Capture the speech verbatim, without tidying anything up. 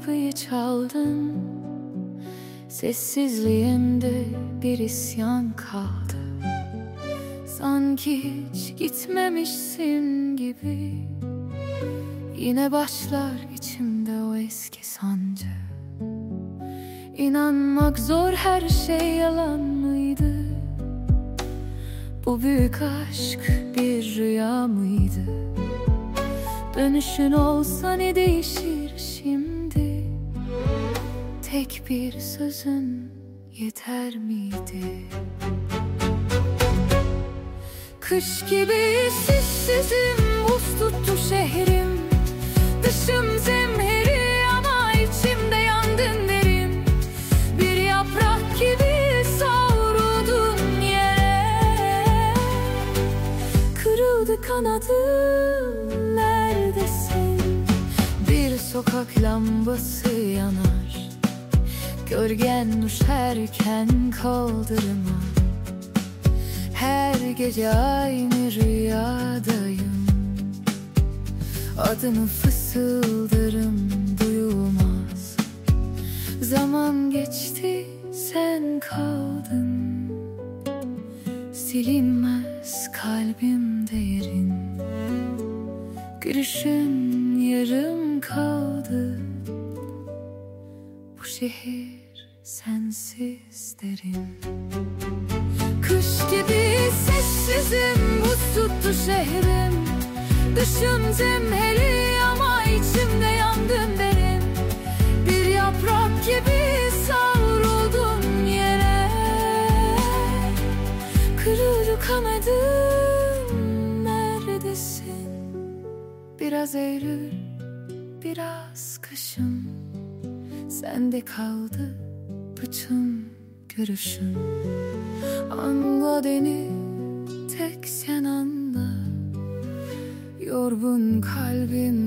kapıyı çaldın. Sessizliğimde bir isyan kaldı. Sanki hiç gitmemişsin gibi. Yine başlar içimde o eski sancı. İnanmak zor, her şey yalan mıydı? Bu büyük aşk bir rüya mıydı? Dönüşün olsa ne değişir şimdi? Tek bir sözün yeter miydi? Kış gibi sessizim, buz tuttu şehrim. Dışım zemheri ama içimde yangın derin. Bir yaprak gibi savruldun yere. Kırıldı kanadım, neredesin? Bir sokak lambası yanar, gölgen düşerken kaldırıma. Her gece aynı rüyadayım. Adını fısıldarım, duyulmaz. Zaman geçti, sen kaldın. Silinmez kalbimde yerin. Gülüşün yarım kaldı. Bu şehir sensiz derin. Kış gibi sessizim, buz tuttu şehrim. Dışım zemheri ama içimde yangın derin. Bir yaprak gibi savruldum yere. Kırıldı kanadım, neredesin? Biraz Eylül, biraz kışım. Sende kaldı bütün görüşüm. Anla beni, tek sen anla. Yorgun kalbim